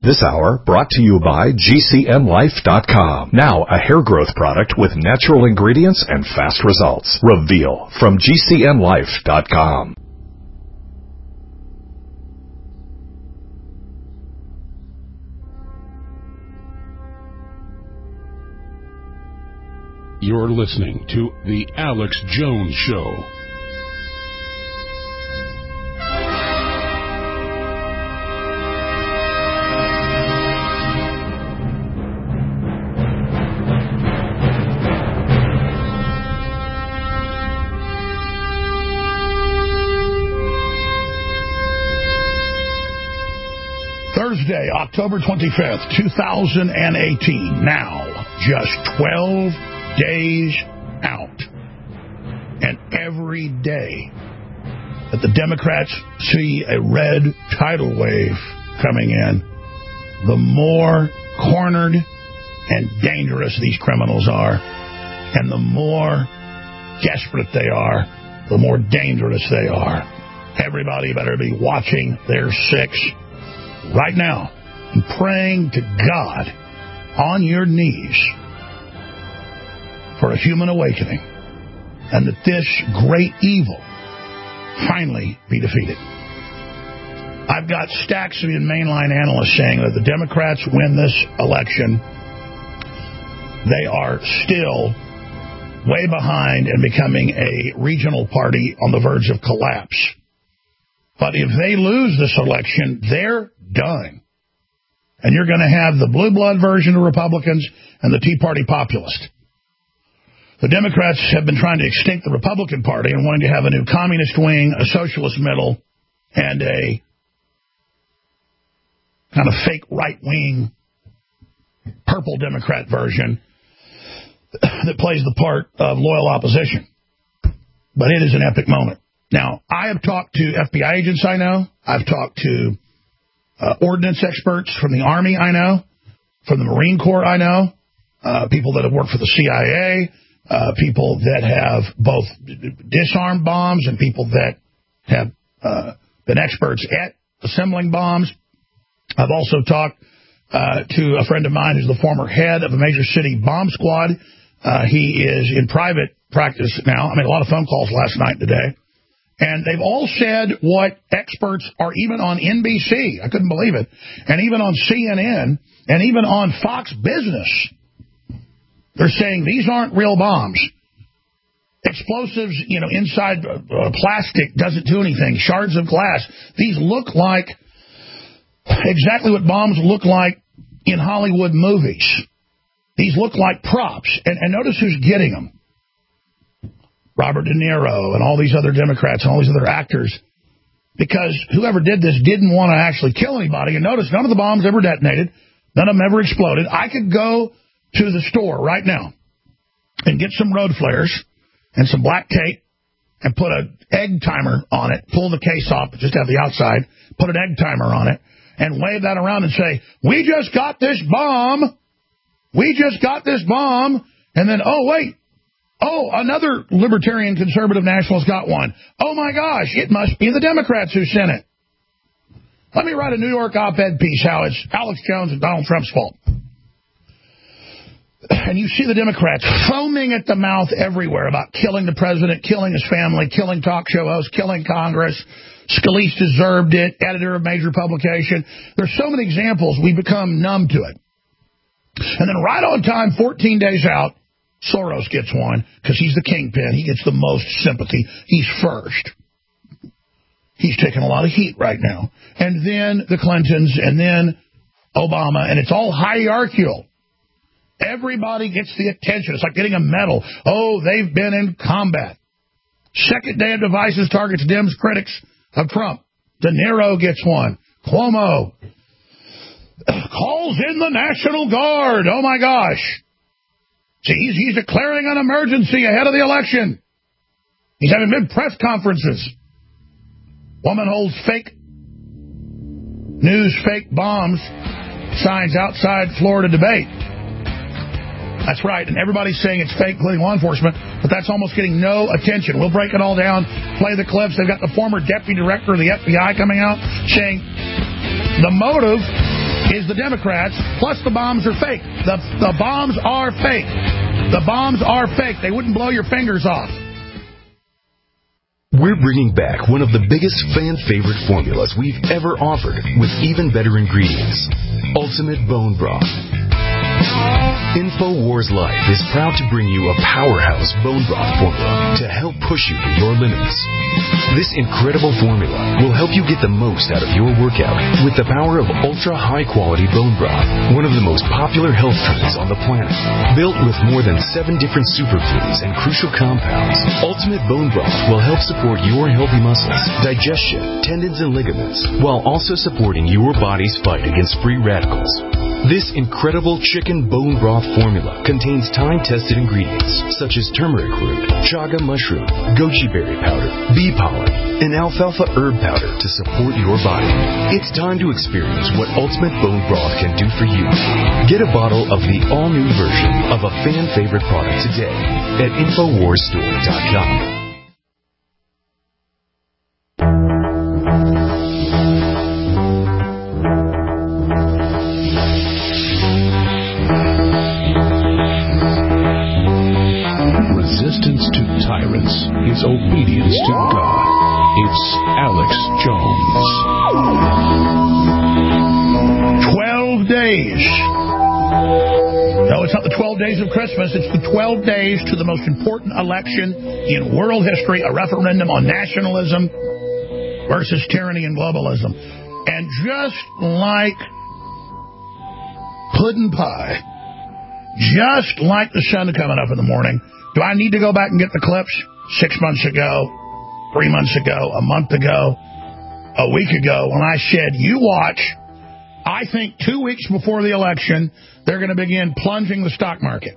This hour brought to you by GCNlife.com. Now a hair growth product with natural ingredients and fast results. Reveal from GCNlife.com. You're listening to The Alex Jones Show. Thursday, October 25th, 2018. Now, just 12 days out. And every day that the Democrats see a red tidal wave coming in, the more cornered and dangerous these criminals are, and the more desperate they are, the more dangerous they are. Everybody better be watching their six right now and praying to God on your knees for a human awakening and that this great evil finally be defeated. I've got stacks of mainline analysts saying that the Democrats win this election. They are still way behind and becoming a regional party on the verge of collapse. But if they lose this election, they're done. And you're going to have the blue blood version of Republicans and the Tea Party populist. The Democrats have been trying to extinct the Republican Party and wanting to have a new communist wing, a socialist middle, and a kind of fake right-wing purple Democrat version that plays the part of loyal opposition. But it is an epic moment. Now, I have talked to FBI agents I know. I've talked to ordnance experts from the Army I know, from the Marine Corps I know, people that have worked for the CIA, people that have both disarmed bombs and people that have been experts at assembling bombs. I've also talked to a friend of mine who's the former head of a major city bomb squad. He is in private practice now. I made a lot of phone calls last night and today. And they've all said what experts are even on NBC, I couldn't believe it, and even on CNN, and even on Fox Business. They're saying these aren't real bombs. Explosives, inside plastic doesn't do anything. Shards of glass. These look like exactly what bombs look like in Hollywood movies. These look like props. And notice who's getting them. Robert De Niro and all these other Democrats and all these other actors, because whoever did this didn't want to actually kill anybody. And notice none of the bombs ever detonated. None of them ever exploded. I could go to the store right now and get some road flares and some black tape and put an egg timer on it, pull the case off, just have the outside, put an egg timer on it, and wave that around and say, we just got this bomb. We just got this bomb. And then, oh, wait. Oh, another libertarian conservative nationalist got one. Oh, my gosh, it must be the Democrats who sent it. Let me write a New York op-ed piece how it's Alex Jones and Donald Trump's fault. And you see the Democrats foaming at the mouth everywhere about killing the president, killing his family, killing talk show hosts, killing Congress. Scalise deserved it, editor of major publication. There's so many examples, we become numb to it. And then right on time, 14 days out, Soros gets one because he's the kingpin. He gets the most sympathy. He's first. He's taking a lot of heat right now. And then the Clintons, and then Obama, and it's all hierarchical. Everybody gets the attention. It's like getting a medal. Oh, they've been in combat. Second day of devices targets Dems critics of Trump. De Niro gets one. Cuomo calls in the National Guard. Oh, my gosh. See, he's declaring an emergency ahead of the election. He's having big press conferences. Woman holds fake news, fake bombs signs outside Florida debate. That's right, and everybody's saying it's fake, including law enforcement, but that's almost getting no attention. We'll break it all down, play the clips. They've got the former deputy director of the FBI coming out saying the motive is the Democrats, plus the bombs are fake. The bombs are fake. The bombs are fake. They wouldn't blow your fingers off. We're bringing back one of the biggest fan-favorite formulas we've ever offered with even better ingredients. Ultimate Bone Broth. InfoWars Life is proud to bring you a powerhouse bone broth formula to help push you to your limits. This incredible formula will help you get the most out of your workout with the power of ultra-high-quality bone broth, one of the most popular health trends on the planet. Built with more than 7 different superfoods and crucial compounds, Ultimate Bone Broth will help support your healthy muscles, digestion, tendons, and ligaments, while also supporting your body's fight against free radicals. This incredible chicken bone broth formula contains time-tested ingredients such as turmeric root, chaga mushroom, goji berry powder, bee pollen, and alfalfa herb powder to support your body. It's time to experience what Ultimate Bone Broth can do for you. Get a bottle of the all-new version of a fan-favorite product today at InfoWarsStore.com. Resistance to tyrants is obedience to God. It's Alex Jones. 12 days. No, it's not the 12 days of Christmas. It's the 12 days to the most important election in world history, a referendum on nationalism versus tyranny and globalism. And just like pudding pie, just like the sun coming up in the morning, do I need to go back and get the clips 6 months ago, 3 months ago, a month ago, a week ago, when I said, you watch, I think 2 weeks before the election, they're going to begin plunging the stock market.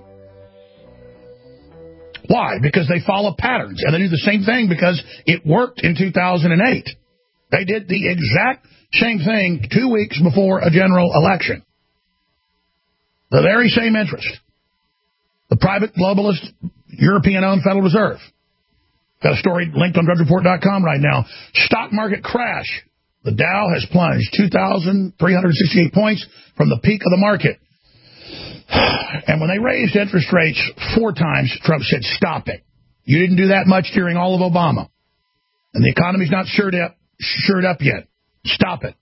Why? Because they follow patterns, and they do the same thing because it worked in 2008. They did the exact same thing 2 weeks before a general election. The very same interest. The private globalist European-owned Federal Reserve. Got a story linked on DrudgeReport.com right now. Stock market crash. The Dow has plunged 2,368 points from the peak of the market. And when they raised interest rates 4 times, Trump said, stop it. You didn't do that much during all of Obama. And the economy's not shored up yet. Stop it.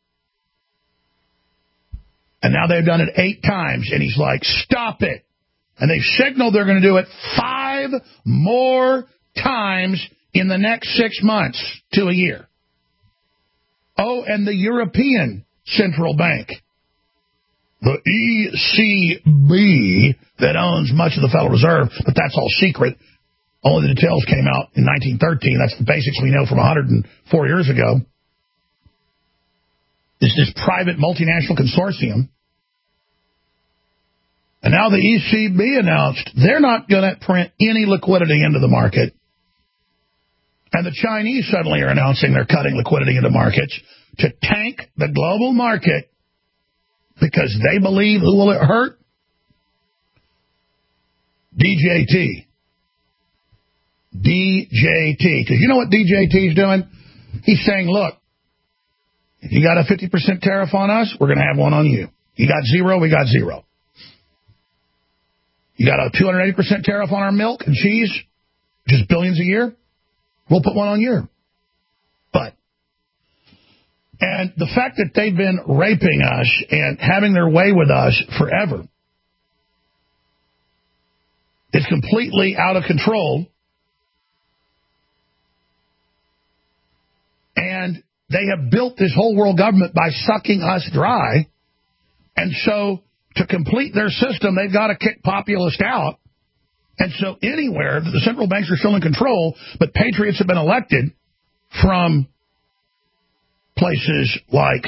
And now they've done it 8 times, and he's like, stop it. And they've signaled they're going to do it 5 more times in the next 6 months to a year. Oh, and the European Central Bank, the ECB, that owns much of the Federal Reserve, but that's all secret. Only the details came out in 1913. That's the basics we know from 104 years ago. It's this private multinational consortium. And now the ECB announced they're not going to print any liquidity into the market. And the Chinese suddenly are announcing they're cutting liquidity into markets to tank the global market because they believe who will it hurt? DJT. Because you know what DJT is doing? He's saying, look, if you got a 50% tariff on us, we're going to have one on you. You got 0, we got 0. You got a 280% tariff on our milk and cheese, which is billions a year, we'll put one on your butt. And the fact that they've been raping us and having their way with us forever is completely out of control. And they have built this whole world government by sucking us dry. And so to complete their system, they've got to kick populists out. And so anywhere that the central banks are still in control, but patriots have been elected from places like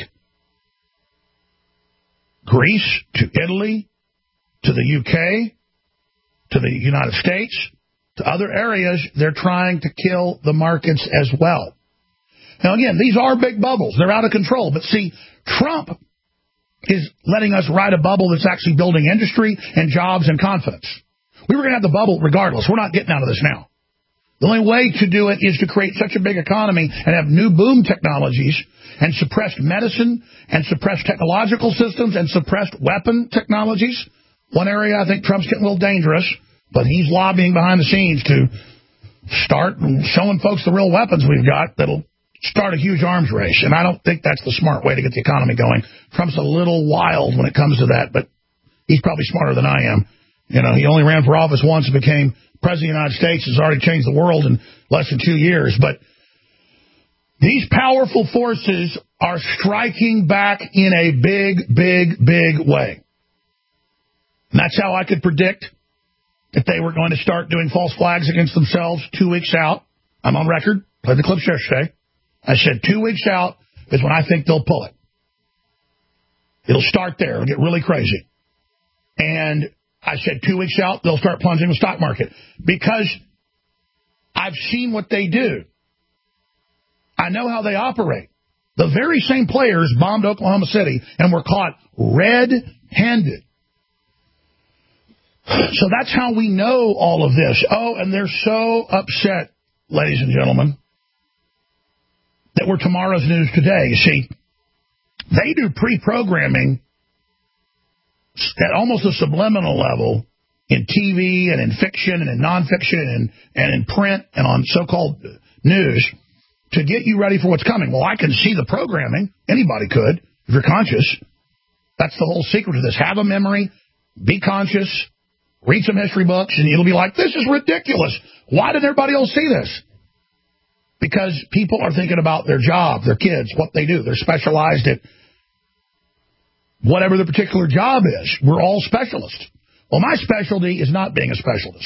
Greece to Italy to the UK to the United States to other areas, they're trying to kill the markets as well. Now, again, these are big bubbles. They're out of control. But see, Trump is letting us ride a bubble that's actually building industry and jobs and confidence. We were going to have the bubble regardless. We're not getting out of this now. The only way to do it is to create such a big economy and have new boom technologies and suppressed medicine and suppressed technological systems and suppressed weapon technologies. One area I think Trump's getting a little dangerous, but he's lobbying behind the scenes to start showing folks the real weapons we've got that'll start a huge arms race. And I don't think that's the smart way to get the economy going. Trump's a little wild when it comes to that, but he's probably smarter than I am. You know, he only ran for office once and became president of the United States, has already changed the world in less than 2 years. But these powerful forces are striking back in a big, big, big way. And that's how I could predict that they were going to start doing false flags against themselves 2 weeks out. I'm on record. Played the clips yesterday. I said 2 weeks out is when I think they'll pull it. It'll start there. It'll get really crazy. And I said 2 weeks out, they'll start plunging the stock market. Because I've seen what they do. I know how they operate. The very same players bombed Oklahoma City and were caught red-handed. So that's how we know all of this. Oh, and they're so upset, ladies and gentlemen, that we're tomorrow's news today. You see, they do pre-programming at almost a subliminal level in TV and in fiction and in nonfiction and in print and on so-called news to get you ready for what's coming. Well, I can see the programming. Anybody could, if you're conscious. That's the whole secret of this. Have a memory, be conscious, read some history books, and you'll be like, this is ridiculous. Why did everybody else see this? Because people are thinking about their job, their kids, what they do. They're specialized at whatever the particular job is. We're all specialists. Well, my specialty is not being a specialist.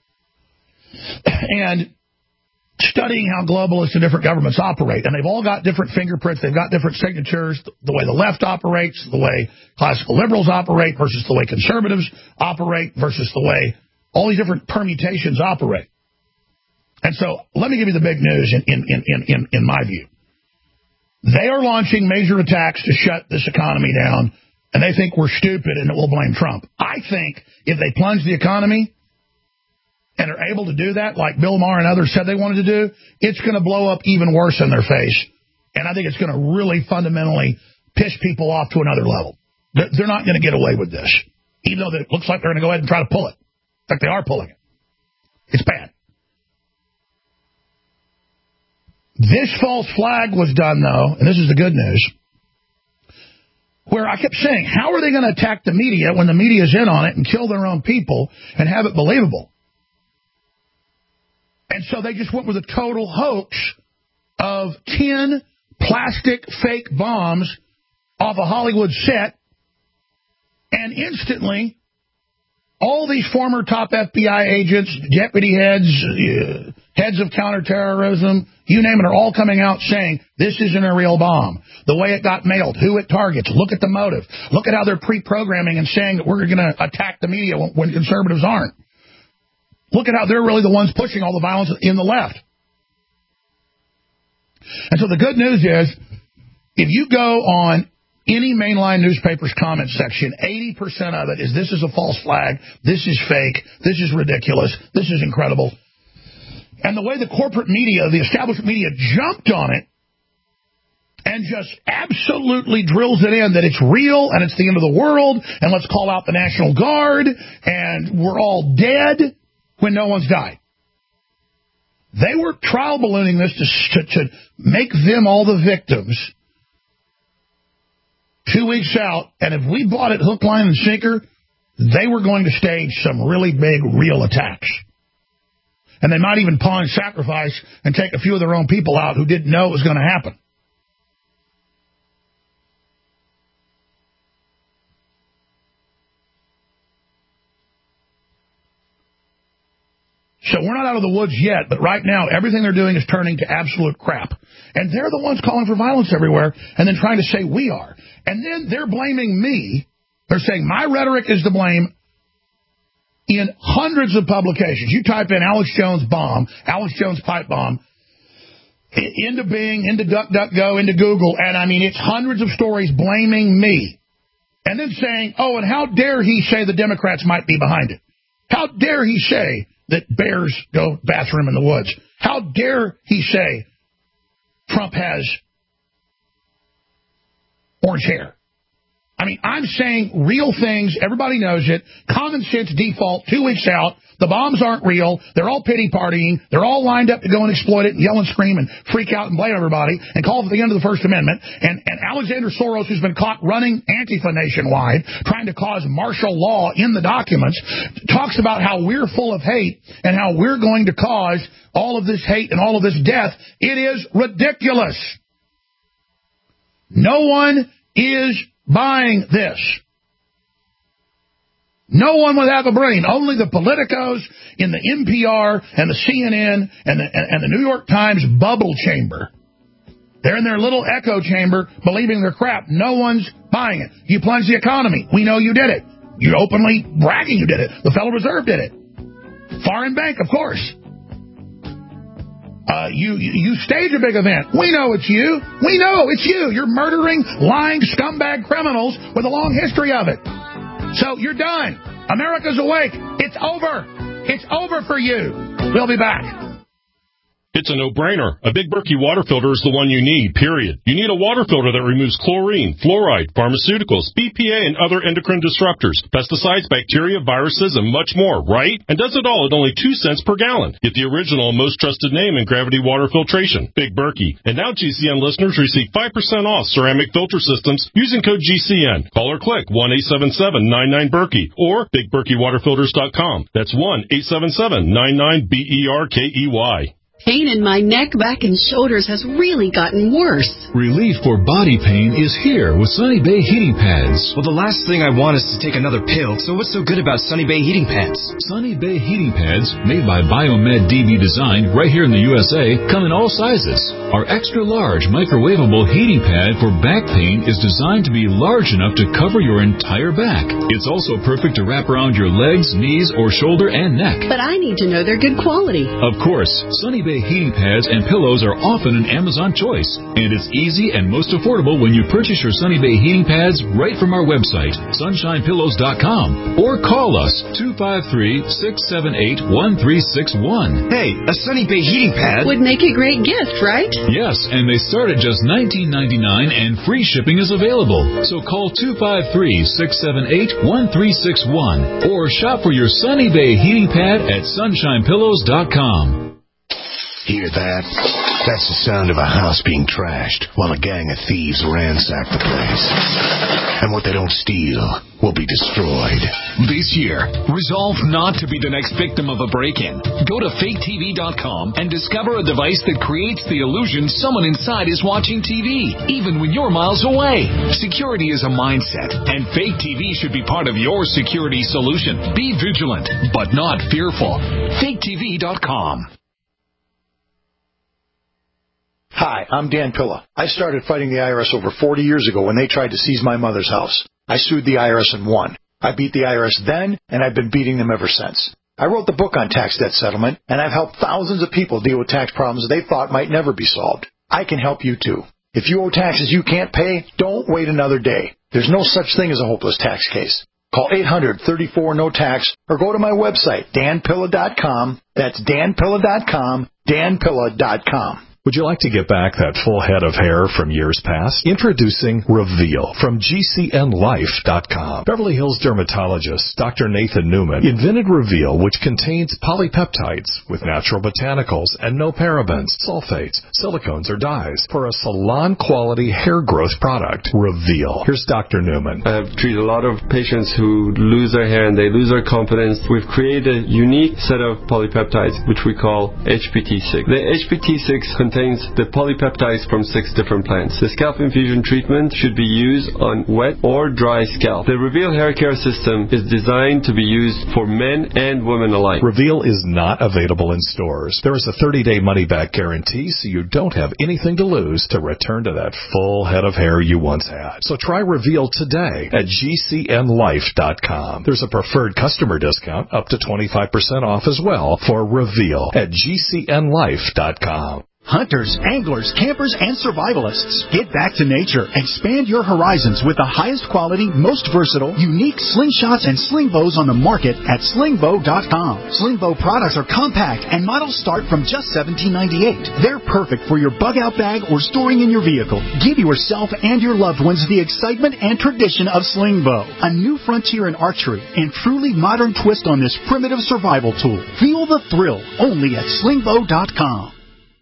And studying how globalists and different governments operate. And they've all got different fingerprints. They've got different signatures. The way the left operates, the way classical liberals operate versus the way conservatives operate versus the way all these different permutations operate. And so let me give you the big news in my view. They are launching major attacks to shut this economy down, and they think we're stupid and that we'll blame Trump. I think if they plunge the economy and are able to do that, like Bill Maher and others said they wanted to do, it's going to blow up even worse in their face. And I think it's going to really fundamentally piss people off to another level. They're not going to get away with this, even though it looks like they're going to go ahead and try to pull it. In fact, they are pulling it. It's bad. This false flag was done, though, and this is the good news, where I kept saying, how are they going to attack the media when the media is in on it and kill their own people and have it believable? And so they just went with a total hoax of 10 plastic fake bombs off a Hollywood set, and instantly all these former top FBI agents, deputy heads, heads of counterterrorism, you name it, are all coming out saying this isn't a real bomb. The way it got mailed, who it targets, look at the motive. Look at how they're pre-programming and saying that we're going to attack the media when conservatives aren't. Look at how they're really the ones pushing all the violence in the left. And so the good news is, if you go on any mainline newspaper's comment section, 80% of it is this is a false flag, this is fake, this is ridiculous, this is incredible. And the way the corporate media, the establishment media, jumped on it and just absolutely drills it in that it's real and it's the end of the world and let's call out the National Guard and we're all dead when no one's died. They were trial ballooning this to make them all the victims 2 weeks out, and if we bought it hook, line, and sinker, they were going to stage some really big, real attacks. And they might even pawn sacrifice and take a few of their own people out who didn't know it was going to happen. So we're not out of the woods yet, but right now everything they're doing is turning to absolute crap. And they're the ones calling for violence everywhere and then trying to say we are. And then they're blaming me. They're saying my rhetoric is to blame in hundreds of publications. You type in Alex Jones bomb, Alex Jones pipe bomb, into Bing, into DuckDuckGo, into Google, and I mean it's hundreds of stories blaming me. And then saying, oh, and how dare he say the Democrats might be behind it? How dare he say that bears go bathroom in the woods. How dare he say Trump has orange hair? I mean, I'm saying real things. Everybody knows it. Common sense default 2 weeks out. The bombs aren't real. They're all pity partying. They're all lined up to go and exploit it and yell and scream and freak out and blame everybody and call for the end of the First Amendment. And Alexander Soros, who's been caught running Antifa nationwide, trying to cause martial law in the documents, talks about how we're full of hate and how we're going to cause all of this hate and all of this death. It is ridiculous. No one is buying this. No one would have a brain. Only the politicos in the NPR and the CNN and the New York Times bubble chamber. They're in their little echo chamber believing their crap. No one's buying it. You plunged the economy. We know you did it. You're openly bragging you did it. The Federal Reserve did it. Foreign bank, of course. You stage a big event. We know it's you. We know it's you. You're murdering, lying, scumbag criminals with a long history of it. So you're done. America's awake. It's over. It's over for you. We'll be back. It's a no-brainer. A Big Berkey water filter is the one you need, period. You need a water filter that removes chlorine, fluoride, pharmaceuticals, BPA, and other endocrine disruptors, pesticides, bacteria, viruses, and much more, right? And does it all at only 2 cents per gallon. Get the original and most trusted name in gravity water filtration, Big Berkey. And now GCN listeners receive 5% off ceramic filter systems using code GCN. Call or click 1-877-99-BERKEY or BigBerkeyWaterFilters.com. That's 1-877-99-BERKEY. Pain in my neck, back, and shoulders has really gotten worse. Relief for body pain is here with Sunny Bay heating pads. Well, the last thing I want is to take another pill, so what's so good about Sunny Bay heating pads? Sunny Bay heating pads, made by Biomed DB Design right here in the USA, come in all sizes. Our extra large microwavable heating pad for back pain is designed to be large enough to cover your entire back. It's also perfect to wrap around your legs, knees, or shoulder and neck. But I need to know they're good quality. Of course, Sunny Bay heating pads and pillows are often an Amazon choice, and it's easy and most affordable when you purchase your Sunny Bay heating pads right from our website, sunshinepillows.com, or call us 253-678-1361. Hey, a Sunny Bay heating pad would make a great gift, right? Yes, and they start at just $19.99 and free shipping is available. So call 253-678-1361 or shop for your Sunny Bay heating pad at sunshinepillows.com. Hear that? That's the sound of a house being trashed while a gang of thieves ransack the place. And what they don't steal will be destroyed. This year, resolve not to be the next victim of a break-in. Go to faketv.com and discover a device that creates the illusion someone inside is watching TV, even when you're miles away. Security is a mindset, and Fake TV should be part of your security solution. Be vigilant, but not fearful. faketv.com. Hi, I'm Dan Pilla. I started fighting the IRS over 40 years ago when they tried to seize my mother's house. I sued the IRS and won. I beat the IRS then, and I've been beating them ever since. I wrote the book on tax debt settlement, and I've helped thousands of people deal with tax problems they thought might never be solved. I can help you too. If you owe taxes you can't pay, don't wait another day. There's no such thing as a hopeless tax case. Call 800-34-NO-TAX or go to my website, danpilla.com. That's danpilla.com, danpilla.com. Would you like to get back that full head of hair from years past? Introducing Reveal from GCNLife.com. Beverly Hills dermatologist Dr. Nathan Newman invented Reveal, which contains polypeptides with natural botanicals and no parabens, sulfates, silicones, or dyes for a salon-quality hair growth product. Reveal. Here's Dr. Newman. I've treated a lot of patients who lose their hair and they lose their confidence. We've created a unique set of polypeptides, which we call HPT6. The HPT6 contains the polypeptides from 6 different plants. The scalp infusion treatment should be used on wet or dry scalp. The Reveal hair care system is designed to be used for men and women alike. Reveal is not available in stores. There is a 30-day money-back guarantee, so you don't have anything to lose to return to that full head of hair you once had. So try Reveal today at GCNLife.com. There's a preferred customer discount up to 25% off as well for Reveal at GCNLife.com. hunters, anglers, campers, and survivalists. Get back to nature. Expand your horizons with the highest quality, most versatile, unique slingshots and sling bows on the market at slingbow.com. Slingbow products are compact and models start from just $17.98. They're perfect for your bug-out bag or storing in your vehicle. Give yourself and your loved ones the excitement and tradition of Slingbow, a new frontier in archery and truly modern twist on this primitive survival tool. Feel the thrill only at slingbow.com.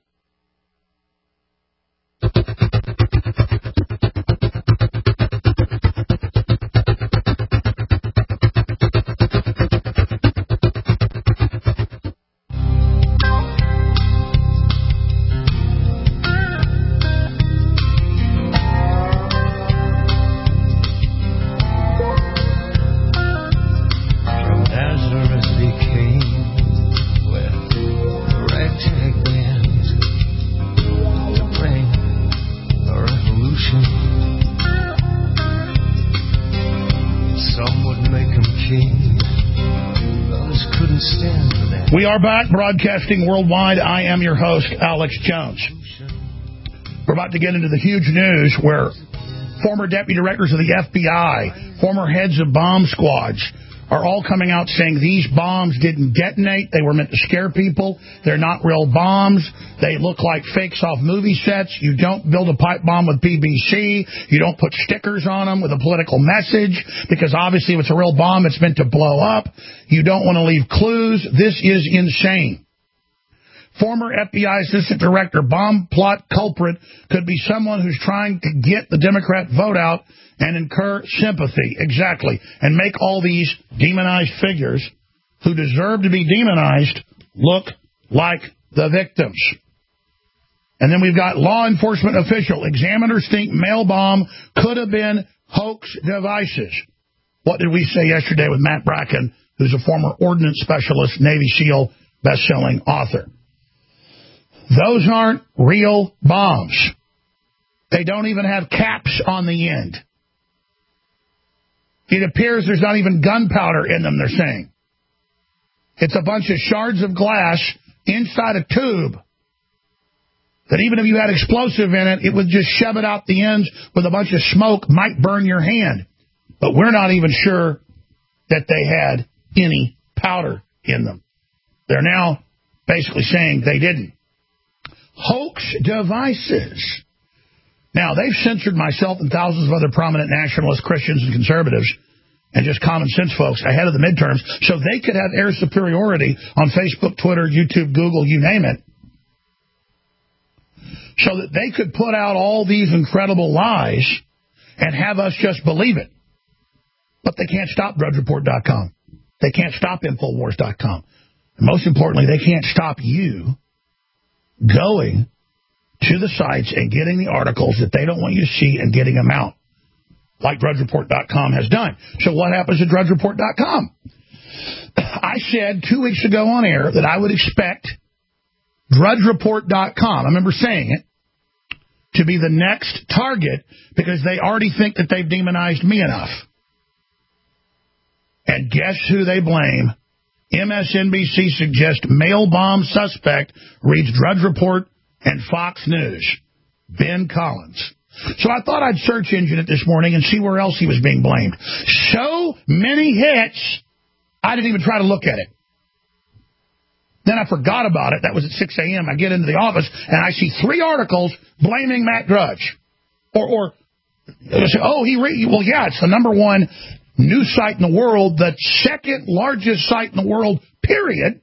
We are back, broadcasting worldwide. I am your host, Alex Jones. We're about to get into the huge news where former deputy directors of the FBI, former heads of bomb squads, are all coming out saying these bombs didn't detonate. They were meant to scare people. They're not real bombs. They look like fakes off movie sets. You don't build a pipe bomb with PVC. You don't put stickers on them with a political message, because obviously if it's a real bomb, it's meant to blow up. You don't want to leave clues. This is insane. Former FBI assistant director, bomb plot culprit, could be someone who's trying to get the Democrat vote out and incur sympathy, exactly, and make all these demonized figures who deserve to be demonized look like the victims. And then we've got law enforcement official. Examiners think mail bomb could have been hoax devices. What did we say yesterday with Matt Bracken, who's a former ordnance specialist, Navy SEAL, best-selling author? Those aren't real bombs. They don't even have caps on the end. It appears there's not even gunpowder in them, they're saying. It's a bunch of shards of glass inside a tube that even if you had explosive in it, it would just shove it out the ends with a bunch of smoke, might burn your hand. But we're not even sure that they had any powder in them. They're now basically saying they didn't. Hoax devices. Now, they've censored myself and thousands of other prominent nationalists, Christians, and conservatives, and just common sense folks ahead of the midterms, so they could have air superiority on Facebook, Twitter, YouTube, Google, you name it, so that they could put out all these incredible lies and have us just believe it. But they can't stop DrudgeReport.com. They can't stop Infowars.com. And most importantly, they can't stop you going to the sites and getting the articles that they don't want you to see and getting them out, like DrudgeReport.com has done. So what happens at DrudgeReport.com? I said 2 weeks ago on air that I would expect DrudgeReport.com, I remember saying it, to be the next target because they already think that they've demonized me enough. And guess who they blame? MSNBC suggests mail bomb suspect reads Drudge Report and Fox News. Ben Collins. So I thought I'd search engine it this morning and see where else he was being blamed. So many hits, I didn't even try to look at it. Then I forgot about it. That was at 6 a.m. I get into the office, and I see 3 articles blaming Matt Drudge. Well, yeah, it's the #1 news site in the world, the second largest site in the world, period.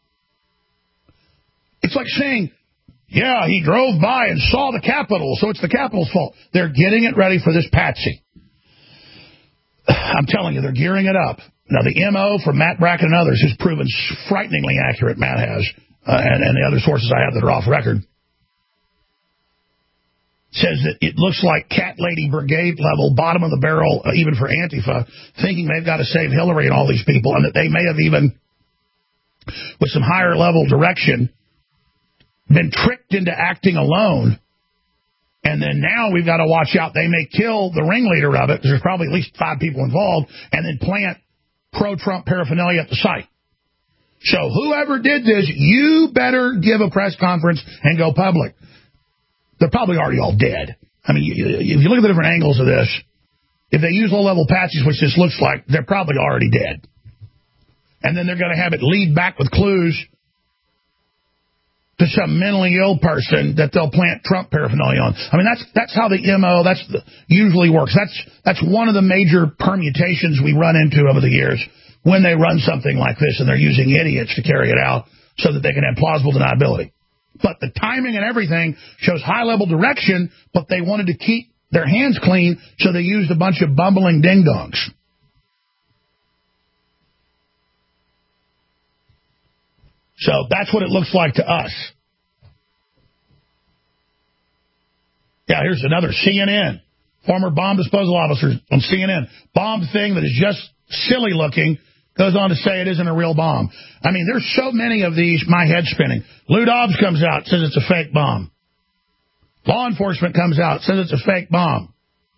It's like saying, yeah, he drove by and saw the Capitol, so it's the Capitol's fault. They're getting it ready for this patsy. I'm telling you, they're gearing it up. Now, the M.O. from Matt Bracken and others has proven frighteningly accurate, Matt has, and the other sources I have that are off record, says that it looks like cat lady brigade level, bottom of the barrel, even for Antifa, thinking they've got to save Hillary and all these people, and that they may have even, with some higher level direction, been tricked into acting alone. And then now we've got to watch out. They may kill the ringleader of it, because there's probably at least 5 people involved, and then plant pro-Trump paraphernalia at the site. So whoever did this, you better give a press conference and go public. They're probably already all dead. I mean, if you look at the different angles of this, if they use low-level patches, which this looks like, they're probably already dead. And then they're going to have it lead back with clues to some mentally ill person that they'll plant Trump paraphernalia on. I mean, that's how the MO usually works. That's one of the major permutations we run into over the years when they run something like this, and they're using idiots to carry it out so that they can have plausible deniability. But the timing and everything shows high-level direction, but they wanted to keep their hands clean, so they used a bunch of bumbling ding-dongs. So that's what it looks like to us. Yeah, here's another CNN. Former bomb disposal officer on CNN. Bomb thing that is just silly looking. Goes on to say it isn't a real bomb. I mean, there's so many of these, my head's spinning. Lou Dobbs comes out, says it's a fake bomb. Law enforcement comes out, says it's a fake bomb.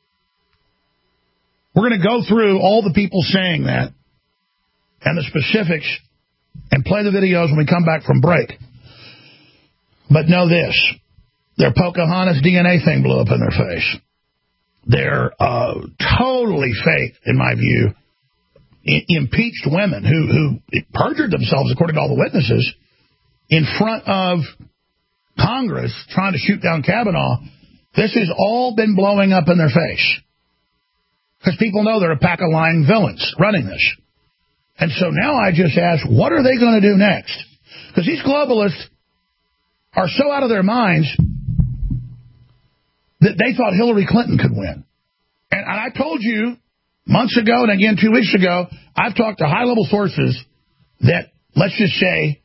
We're going to go through all the people saying that and the specifics and play the videos when we come back from break. But know this. Their Pocahontas DNA thing blew up in their face. They're totally fake, in my view, impeached women who perjured themselves, according to all the witnesses, in front of Congress trying to shoot down Kavanaugh. This has all been blowing up in their face. Because people know they're a pack of lying villains running this. And so now I just ask, what are they going to do next? Because these globalists are so out of their minds that they thought Hillary Clinton could win. And I told you months ago and again 2 weeks ago, I've talked to high-level sources that, let's just say,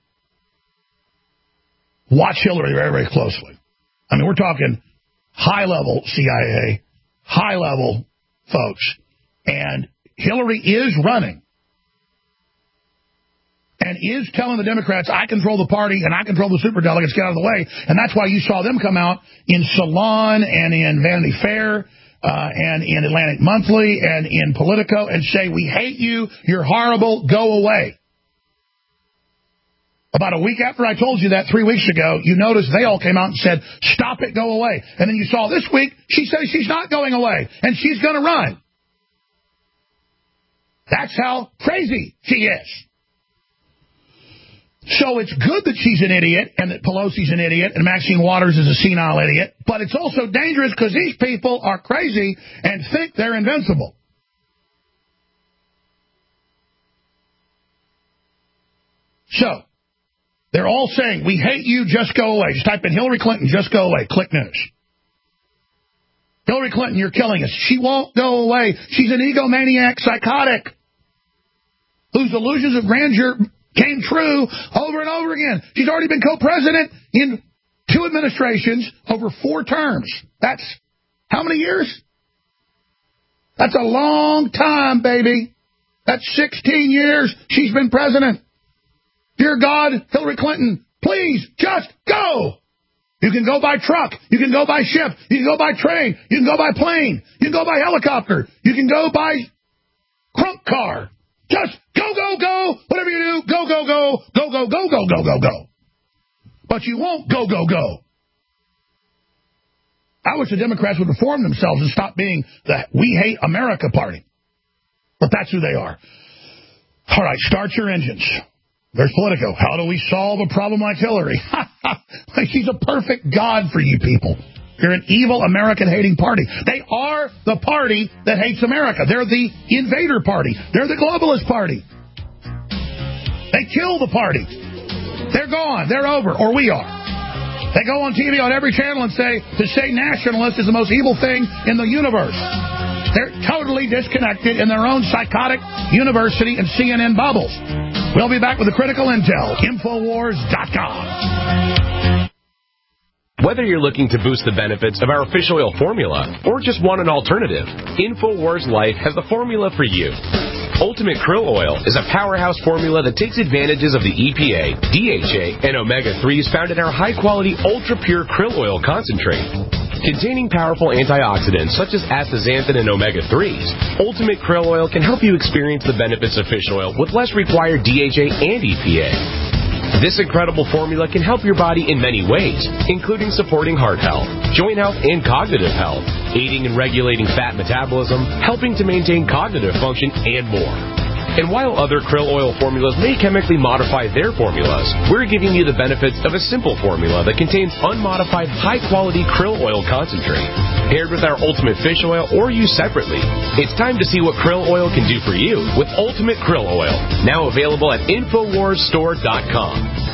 watch Hillary very, very closely. I mean, we're talking high-level CIA, high-level folks. And Hillary is running and is telling the Democrats, I control the party and I control the superdelegates, get out of the way. And that's why you saw them come out in Salon and in Vanity Fair and in Atlantic Monthly and in Politico and say, we hate you, you're horrible, go away. About a week after I told you that 3 weeks ago, you noticed they all came out and said, stop it, go away. And then you saw this week, she says she's not going away, and she's going to run. That's how crazy she is. So it's good that she's an idiot and that Pelosi's an idiot and Maxine Waters is a senile idiot, but it's also dangerous because these people are crazy and think they're invincible. So they're all saying, we hate you, just go away. Just type in Hillary Clinton, just go away. Click news. Hillary Clinton, you're killing us. She won't go away. She's an egomaniac psychotic whose illusions of grandeur came true over and over again. She's already been co-president in 2 administrations over 4 terms. That's how many years? That's a long time, baby. That's 16 years she's been president. Dear God, Hillary Clinton, please just go. You can go by truck. You can go by ship. You can go by train. You can go by plane. You can go by helicopter. You can go by crunk car. Just go, go, go. Whatever you do, go, go, go. Go, go, go, go, go, go, go. But you won't go, go, go. I wish the Democrats would reform themselves and stop being the We Hate America party. But that's who they are. All right, start your engines. There's Politico. How do we solve a problem like Hillary? She's a perfect God for you people. You're an evil American-hating party. They are the party that hates America. They're the invader party. They're the globalist party. They kill the party. They're gone. They're over. Or we are. They go on TV on every channel and say, to say nationalist is the most evil thing in the universe. They're totally disconnected in their own psychotic university and CNN bubbles. We'll be back with the critical intel. Infowars.com. Whether you're looking to boost the benefits of our fish oil formula or just want an alternative, InfoWars Life has the formula for you. Ultimate Krill Oil is a powerhouse formula that takes advantages of the EPA, DHA, and omega-3s found in our high-quality, ultra-pure krill oil concentrate. Containing powerful antioxidants such as astaxanthin and omega-3s, Ultimate Krill Oil can help you experience the benefits of fish oil with less required DHA and EPA. This incredible formula can help your body in many ways, including supporting heart health, joint health, and cognitive health, aiding in regulating fat metabolism, helping to maintain cognitive function, and more. And while other krill oil formulas may chemically modify their formulas, we're giving you the benefits of a simple formula that contains unmodified, high-quality krill oil concentrate, paired with our Ultimate Fish Oil or used separately. It's time to see what krill oil can do for you with Ultimate Krill Oil, now available at InfoWarsStore.com.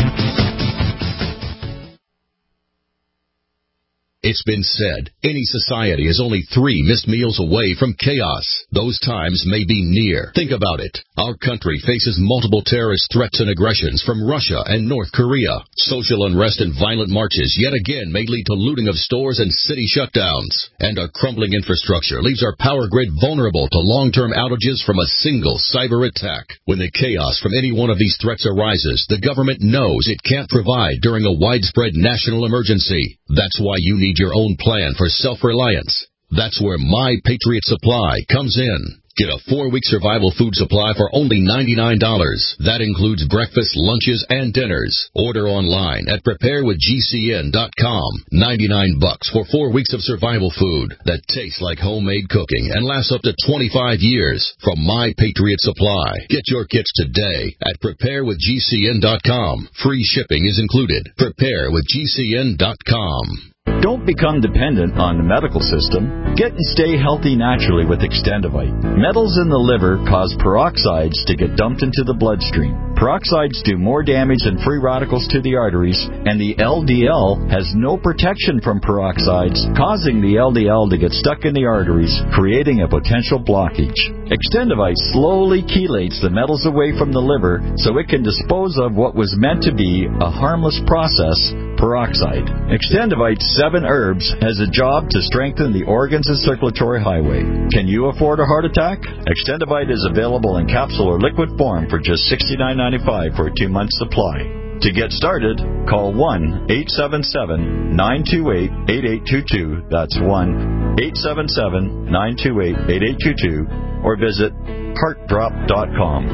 It's been said, any society is only 3 missed meals away from chaos. Those times may be near. Think about it. Our country faces multiple terrorist threats and aggressions from Russia and North Korea. Social unrest and violent marches yet again may lead to looting of stores and city shutdowns. And our crumbling infrastructure leaves our power grid vulnerable to long-term outages from a single cyber attack. When the chaos from any one of these threats arises, the government knows it can't provide during a widespread national emergency. That's why you need your own plan for self-reliance. That's where My Patriot Supply comes in. Get a 4-week survival food supply for only $99. That includes breakfast, lunches, and dinners. Order online at preparewithgcn.com. $99 for 4 weeks of survival food that tastes like homemade cooking and lasts up to 25 years from My Patriot Supply. Get your kits today at preparewithgcn.com. Free shipping is included. Preparewithgcn.com. Don't become dependent on the medical system. Get and stay healthy naturally with Extendivite. Metals in the liver cause peroxides to get dumped into the bloodstream. Peroxides do more damage than free radicals to the arteries, and the LDL has no protection from peroxides, causing the LDL to get stuck in the arteries, creating a potential blockage. Extendivite slowly chelates the metals away from the liver so it can dispose of what was meant to be a harmless process, peroxide. Extendivite 7 herbs has a job to strengthen the organs and circulatory highway. Can you afford a heart attack? Extendivite is available in capsule or liquid form for just $69.95 for a 2-month supply. To get started, call 1-877-928-8822. That's 1-877-928-8822. Or visit heartdrop.com.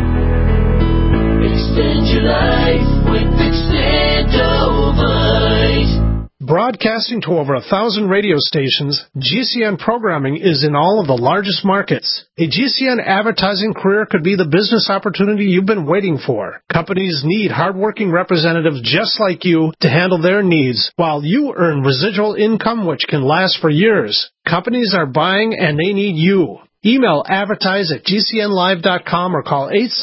Extend your life with Extendovite. Broadcasting to over 1,000 radio stations, GCN programming is in all of the largest markets. A GCN advertising career could be the business opportunity you've been waiting for. Companies need hardworking representatives just like you to handle their needs, while you earn residual income which can last for years. Companies are buying and they need you. Email advertise@gcnlive.com or call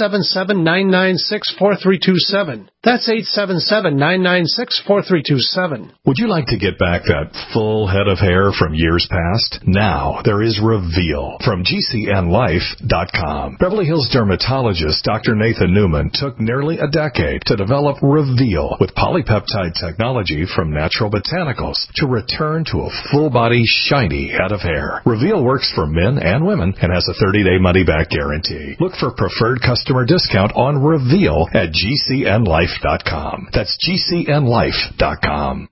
877-996-4327. That's 877-996-4327. Would you like to get back that full head of hair from years past? Now there is Reveal from GCNlife.com. Beverly Hills dermatologist Dr. Nathan Newman took nearly a decade to develop Reveal with polypeptide technology from Natural Botanicals to return to a full-body, shiny head of hair. Reveal works for men and women and has a 30-day money-back guarantee. Look for preferred customer discount on Reveal at GCNlife.com. That's GCNlife.com.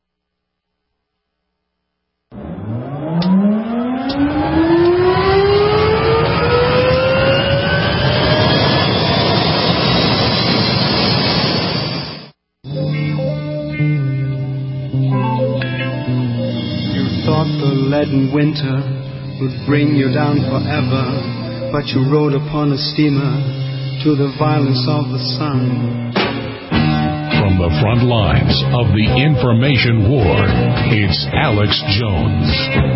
You thought the leaden winter would bring you down forever, but you rode upon a steamer to the violence of the sun. From the front lines of the information war, it's Alex Jones.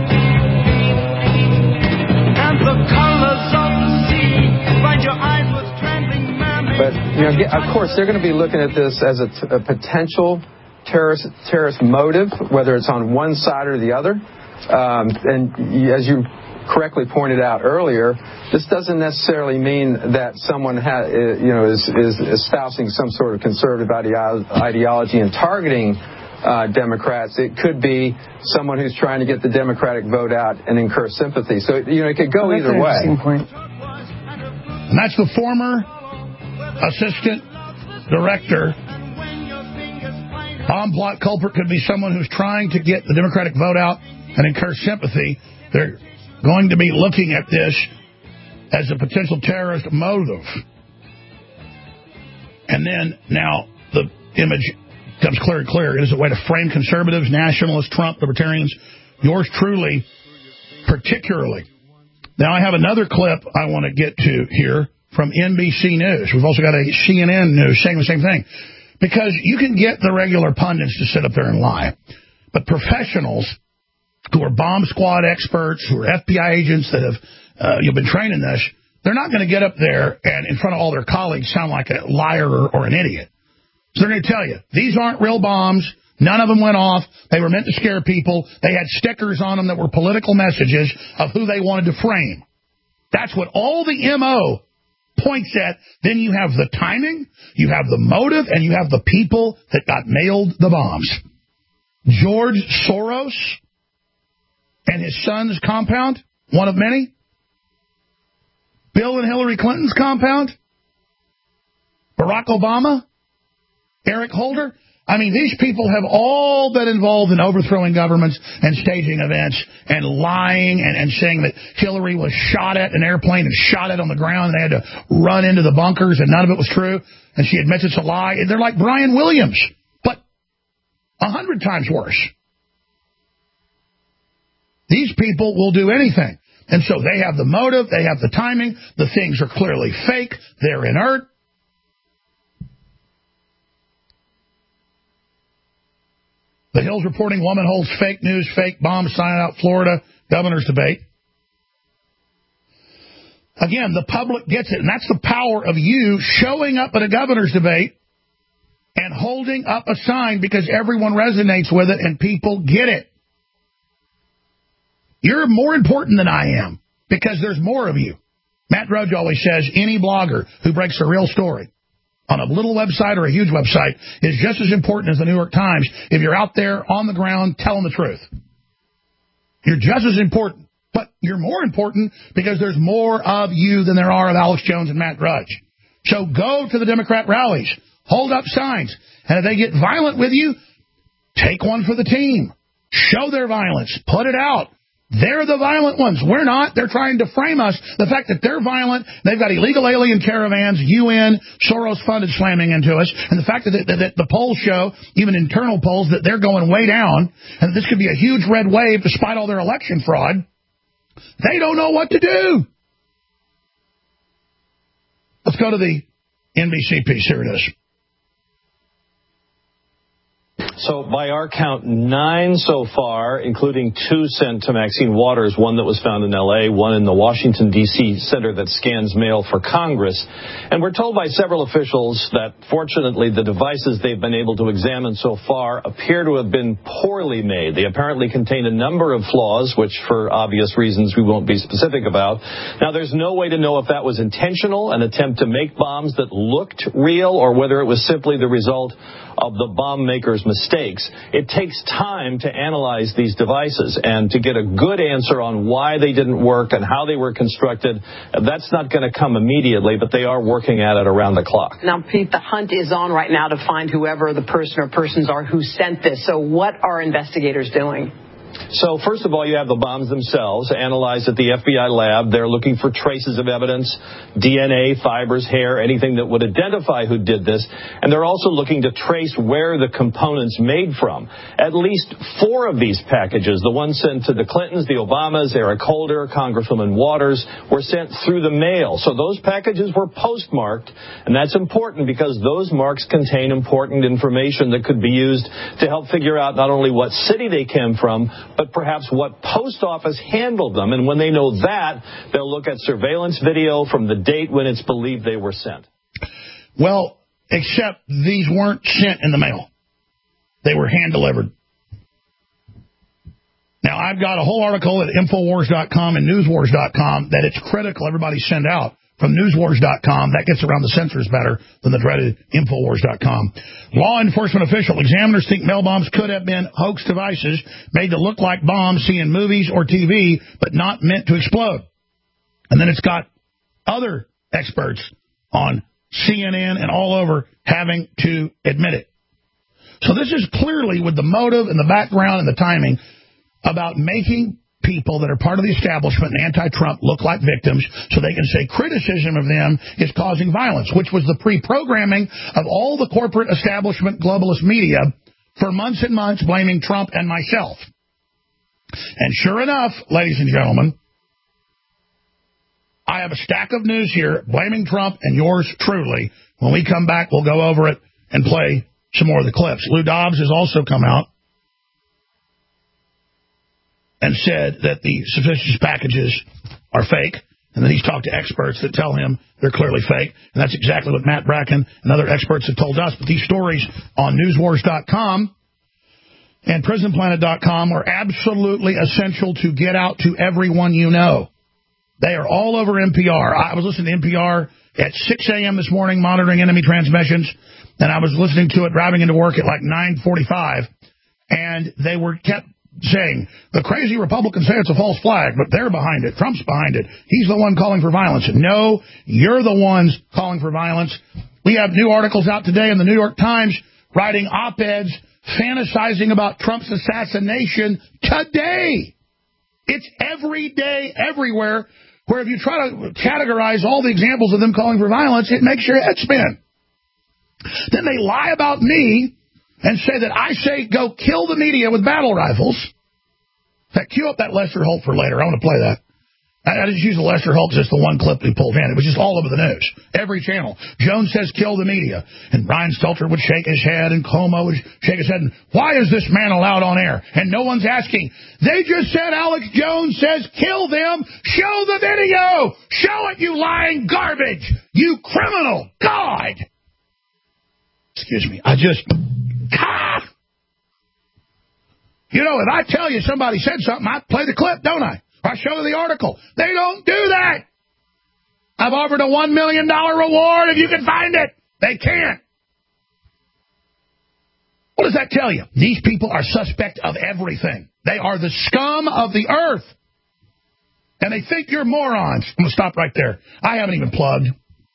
And the colors of the sea find your eyes with trembling memories. But, of course, they're going to be looking at this as a potential terrorist motive, whether it's on one side or the other. And as you correctly pointed out earlier, this doesn't necessarily mean that someone is espousing some sort of conservative ideology and targeting Democrats. It could be someone who's trying to get the Democratic vote out and incur sympathy. So, it could go either way. And that's the former assistant director Bomb plot culprit could be someone who's trying to get the Democratic vote out and encourage sympathy. They're going to be looking at this as a potential terrorist motive. And then now the image becomes clear and clear. It is a way to frame conservatives, nationalists, Trump, libertarians, yours truly, particularly. Now I have another clip I want to get to here from NBC News. We've also got a CNN News saying the same thing. Because you can get the regular pundits to sit up there and lie. But professionals who are bomb squad experts, who are FBI agents that have been training this, they're not going to get up there and in front of all their colleagues sound like a liar or an idiot. So they're going to tell you, these aren't real bombs. None of them went off. They were meant to scare people. They had stickers on them that were political messages of who they wanted to frame. That's what all the M.O. points at. Then you have the timing, you have the motive, and you have the people that got mailed the bombs. George Soros and his son's compound, one of many. Bill and Hillary Clinton's compound. Barack Obama. Eric Holder. I mean, these people have all been involved in overthrowing governments and staging events and lying and saying that Hillary was shot at an airplane and shot at on the ground and they had to run into the bunkers and none of it was true. And she admits it's a lie. And they're like Brian Williams, but 100 times worse. These people will do anything. And so they have the motive, they have the timing, the things are clearly fake, they're inert. The Hill's reporting woman holds fake news, fake bomb sign out Florida governor's debate. Again, the public gets it, and that's the power of you showing up at a governor's debate and holding up a sign because everyone resonates with it and people get it. You're more important than I am because there's more of you. Matt Drudge always says any blogger who breaks a real story on a little website or a huge website is just as important as the New York Times if you're out there on the ground telling the truth. You're just as important, but you're more important because there's more of you than there are of Alex Jones and Matt Drudge. So go to the Democrat rallies, hold up signs, and if they get violent with you, take one for the team. Show their violence. Put it out. They're the violent ones. We're not. They're trying to frame us. The fact that they're violent, they've got illegal alien caravans, UN, Soros-funded slamming into us, and the fact that the polls show, even internal polls, that they're going way down, and this could be a huge red wave despite all their election fraud, they don't know what to do. Let's go to the NBC piece. Here it is. So by our count, 9 so far, including 2 sent to Maxine Waters, one that was found in L.A., one in the Washington, D.C. center that scans mail for Congress. And we're told by several officials that, fortunately, the devices they've been able to examine so far appear to have been poorly made. They apparently contain a number of flaws, which, for obvious reasons, we won't be specific about. Now, there's no way to know if that was intentional, an attempt to make bombs that looked real, or whether it was simply the result of the bomb maker's mistakes. It takes time to analyze these devices and to get a good answer on why they didn't work and how they were constructed. That's not going to come immediately, but they are working at it around the clock. Now, Pete, the hunt is on right now to find whoever the person or persons are who sent this. So what are investigators doing? So, first of all, you have the bombs themselves analyzed at the FBI lab. They're looking for traces of evidence, DNA, fibers, hair, anything that would identify who did this. And they're also looking to trace where the components made from. At least 4 of these packages, the ones sent to the Clintons, the Obamas, Eric Holder, Congresswoman Waters, were sent through the mail. So those packages were postmarked, and that's important because those marks contain important information that could be used to help figure out not only what city they came from, but perhaps what post office handled them. And when they know that, they'll look at surveillance video from the date when it's believed they were sent. Well, except these weren't sent in the mail. They were hand-delivered. Now, I've got a whole article at Infowars.com and Newswars.com that it's critical everybody send out. From Newswars.com, that gets around the censors better than the dreaded Infowars.com. Law enforcement official. Examiners think mail bombs could have been hoax devices made to look like bombs seen in movies or TV, but not meant to explode. And then it's got other experts on CNN and all over having to admit it. So this is clearly with the motive and the background and the timing about making people that are part of the establishment and anti-Trump look like victims so they can say criticism of them is causing violence, which was the pre-programming of all the corporate establishment globalist media for months and months, blaming Trump and myself. And sure enough, ladies and gentlemen, I have a stack of news here blaming Trump and yours truly. When we come back, we'll go over it and play some more of the clips. Lou Dobbs has also come out and said that the suspicious packages are fake, and then he's talked to experts that tell him they're clearly fake, and that's exactly what Matt Bracken and other experts have told us. But these stories on newswars.com and prisonplanet.com are absolutely essential to get out to everyone you know. They are all over NPR. I was listening to NPR at 6 a.m. this morning, monitoring enemy transmissions, and I was listening to it driving into work at like 9:45, and they kept saying, the crazy Republicans say it's a false flag, but they're behind it. Trump's behind it. He's the one calling for violence. No, you're the ones calling for violence. We have new articles out today in the New York Times writing op-eds fantasizing about Trump's assassination today. It's every day, everywhere, where if you try to categorize all the examples of them calling for violence, it makes your head spin. Then they lie about me and say that I say go kill the media with battle rifles. In fact, cue up that Lester Holt for later. I want to play that. I just use the Lester Holt, just the one clip he pulled in. It was just all over the news. Every channel. Jones says kill the media. And Brian Stelter would shake his head, and Cuomo would shake his head. And why is this man allowed on air? And no one's asking. They just said Alex Jones says kill them. Show the video. Show it, you lying garbage. You criminal. God. Excuse me. You know, if I tell you somebody said something, I play the clip, don't I? Or I show the article. They don't do that. I've offered a $1 million reward if you can find it. They can't. What does that tell you? These people are suspect of everything. They are the scum of the earth. And they think you're morons. I'm going to stop right there. I haven't even plugged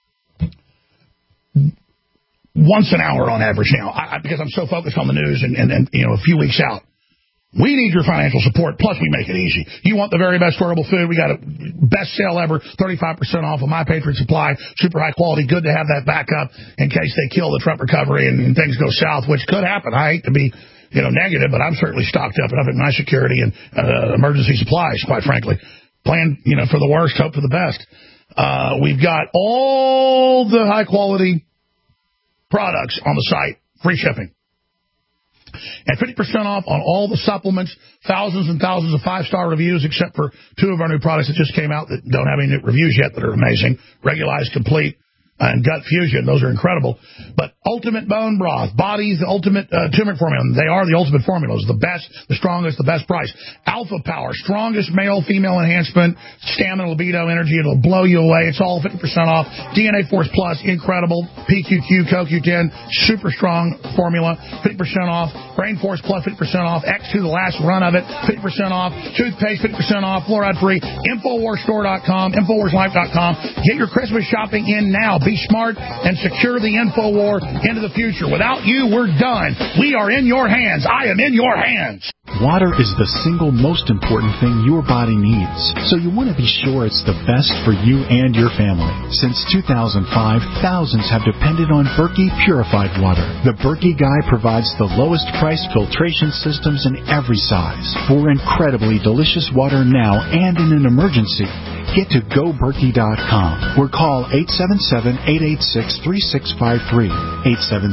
once an hour on average now, because I'm so focused on the news and a few weeks out. We need your financial support, plus we make it easy. You want the very best storable food, we got a best sale ever, 35% off of My Patriot Supply, super high quality, good to have that backup in case they kill the Trump recovery and things go south, which could happen. I hate to be negative, but I'm certainly stocked up, and I've got my security and emergency supplies, quite frankly. Plan for the worst, hope for the best. We've got all the high quality products on the site, free shipping. And 50% off on all the supplements, thousands and thousands of 5-star reviews, except for 2 of our new products that just came out that don't have any new reviews yet that are amazing. Regulized Complete and Gut Fusion. Those are incredible. But Ultimate Bone Broth, Body's the ultimate turmeric formula. They are the ultimate formulas. The best, the strongest, the best price. Alpha Power, strongest male-female enhancement, stamina, libido, energy. It'll blow you away. It's all 50% off. DNA Force Plus, incredible. PQQ, CoQ10, super strong formula, 50% off. Brain Force Plus, 50% off. X2, the last run of it, 50% off. Toothpaste, 50% off. Fluoride-free. Infowarsstore.com, Infowarslife.com. Get your Christmas shopping in now. Be smart and secure the InfoWar into the future. Without you, we're done. We are in your hands. I am in your hands. Water is the single most important thing your body needs, so you want to be sure it's the best for you and your family. Since 2005, thousands have depended on Berkey purified water. The Berkey Guy provides the lowest price filtration systems in every size for incredibly delicious water now and in an emergency. Get to GoBerkey.com or call 877-886-3653.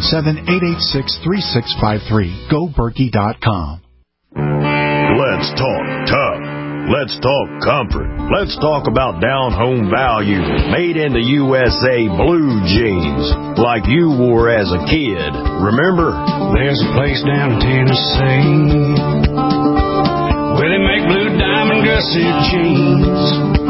877-886-3653. GoBerkey.com. Let's talk tough. Let's talk comfort. Let's talk about down-home value, made in the USA blue jeans, like you wore as a kid. Remember? There's a place down in Tennessee where they make blue diamond gusset jeans.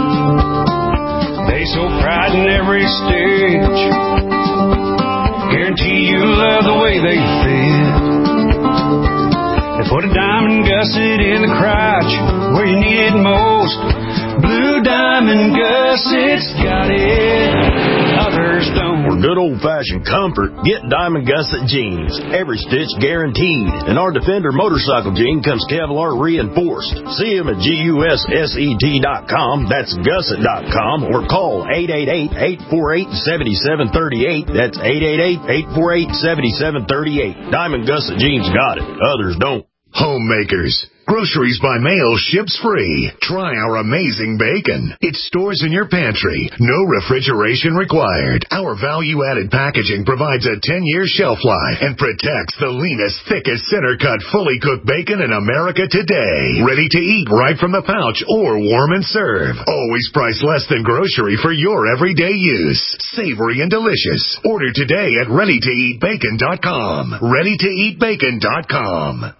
They so pride in every stitch, guarantee you love the way they fit. They put a diamond gusset in the crotch where you need it most. Blue Diamond Gusset's got it, others don't. For good old-fashioned camouflage and comfort, get Diamond Gusset jeans. Every stitch guaranteed. And our Defender motorcycle jean comes Kevlar reinforced. See them at GUSSET.com. That's Gusset.com. Or call 888-848-7738. That's 888-848-7738. Diamond Gusset jeans got it. Others don't. Homemakers. Groceries by mail ships free. Try our amazing bacon. It stores in your pantry. No refrigeration required. Our value-added packaging provides a 10-year shelf life and protects the leanest, thickest, center-cut, fully cooked bacon in America today. Ready to eat right from the pouch or warm and serve. Always priced less than grocery for your everyday use. Savory and delicious. Order today at ReadyToEatBacon.com. ReadyToEatBacon.com.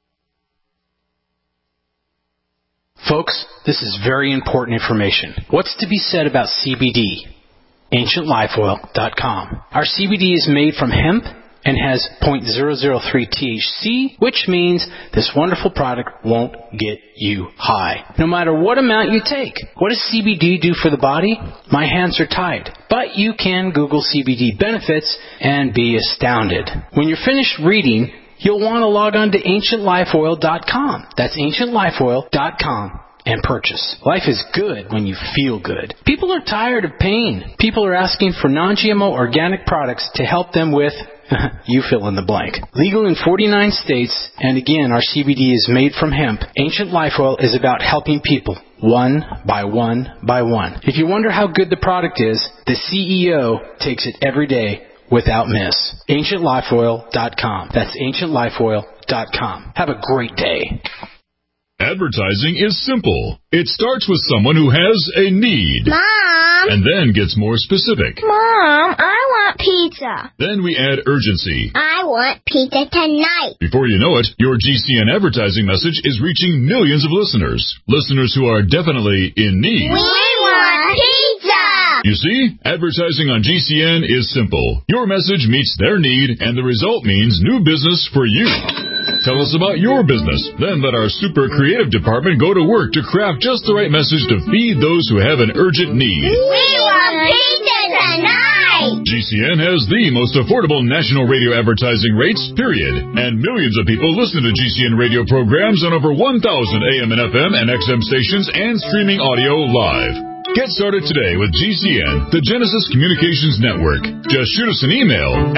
Folks, this is very important information. What's to be said about CBD? AncientLifeOil.com. Our CBD is made from hemp and has 0.003 THC, which means this wonderful product won't get you high, no matter what amount you take. What does CBD do for the body? My hands are tied. But you can Google CBD benefits and be astounded. When you're finished reading, you'll want to log on to AncientLifeOil.com. That's AncientLifeOil.com and purchase. Life is good when you feel good. People are tired of pain. People are asking for non-GMO organic products to help them with, you fill in the blank. Legal in 49 states, and again, our CBD is made from hemp. Ancient Life Oil is about helping people. One by one by one. If you wonder how good the product is, the CEO takes it every day without miss. AncientLifeOil.com. That's AncientLifeOil.com. Have a great day. Advertising is simple. It starts with someone who has a need. Mom! And then gets more specific. Mom, I want pizza. Then we add urgency. I want pizza tonight. Before you know it, your GCN advertising message is reaching millions of listeners. Listeners who are definitely in need. We want pizza! You see, advertising on GCN is simple. Your message meets their need, and the result means new business for you. Tell us about your business. Then let our super creative department go to work to craft just the right message to feed those who have an urgent need. We want pizza tonight! GCN has the most affordable national radio advertising rates, period. And millions of people listen to GCN radio programs on over 1,000 AM and FM and XM stations and streaming audio live. Get started today with GCN, the Genesis Communications Network. Just shoot us an email,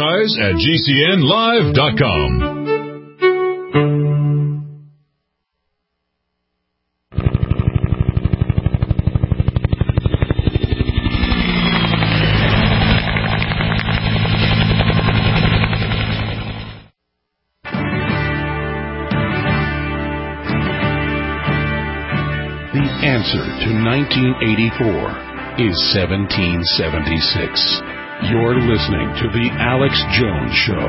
advertise@gcnlive.com. The answer to 1984 is 1776. You're listening to The Alex Jones Show.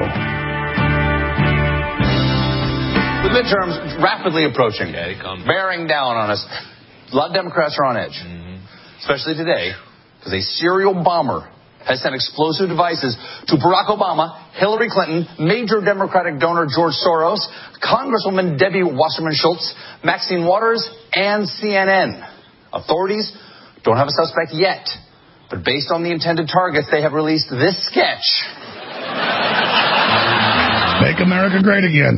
The midterms rapidly approaching, bearing down on us. A lot of Democrats are on edge, especially today, because a serial bomber has sent explosive devices to Barack Obama, Hillary Clinton, major Democratic donor George Soros, Congresswoman Debbie Wasserman Schultz, Maxine Waters, and CNN. Authorities don't have a suspect yet, but based on the intended targets, they have released this sketch. Make America great again.